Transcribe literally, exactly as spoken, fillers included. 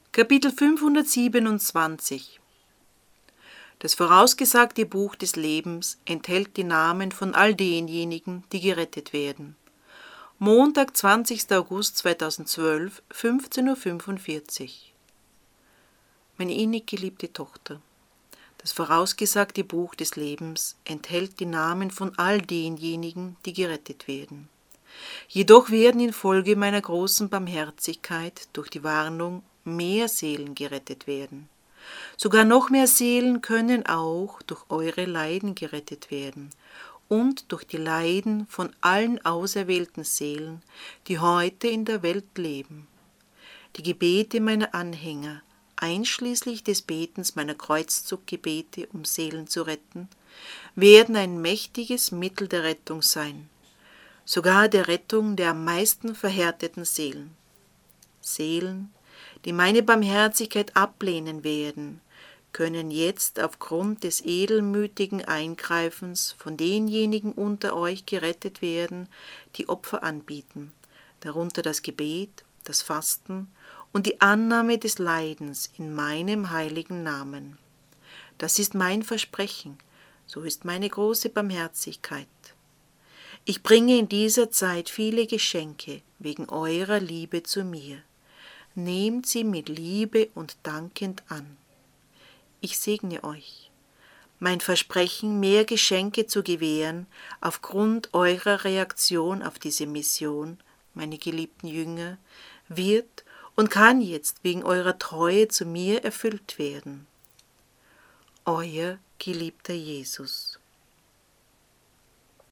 Kapitel fünfhundertsiebenundzwanzig. Das vorausgesagte Buch des Lebens enthält die Namen von all denjenigen, die gerettet werden. Montag, zwanzigster August zweitausendzwölf, fünfzehn Uhr fünfundvierzig. Meine innig geliebte Tochter, das vorausgesagte Buch des Lebens enthält die Namen von all denjenigen, die gerettet werden. Jedoch werden infolge meiner großen Barmherzigkeit durch die Warnung mehr Seelen gerettet werden. Sogar noch mehr Seelen können auch durch eure Leiden gerettet werden und durch die Leiden von allen auserwählten Seelen, die heute in der Welt leben. Die Gebete meiner Anhänger, einschließlich des Betens meiner Kreuzzuggebete, um Seelen zu retten, werden ein mächtiges Mittel der Rettung sein, sogar der Rettung der am meisten verhärteten Seelen. Seelen, die meine Barmherzigkeit ablehnen werden, können jetzt aufgrund des edelmütigen Eingreifens von denjenigen unter euch gerettet werden, die Opfer anbieten, darunter das Gebet, das Fasten und die Annahme des Leidens in meinem heiligen Namen. Das ist mein Versprechen, so ist meine große Barmherzigkeit. Ich bringe in dieser Zeit viele Geschenke wegen eurer Liebe zu mir. Nehmt sie mit Liebe und dankend an. Ich segne euch. Mein Versprechen, mehr Geschenke zu gewähren, aufgrund eurer Reaktion auf diese Mission, meine geliebten Jünger, wird und kann jetzt wegen eurer Treue zu mir erfüllt werden. Euer geliebter Jesus.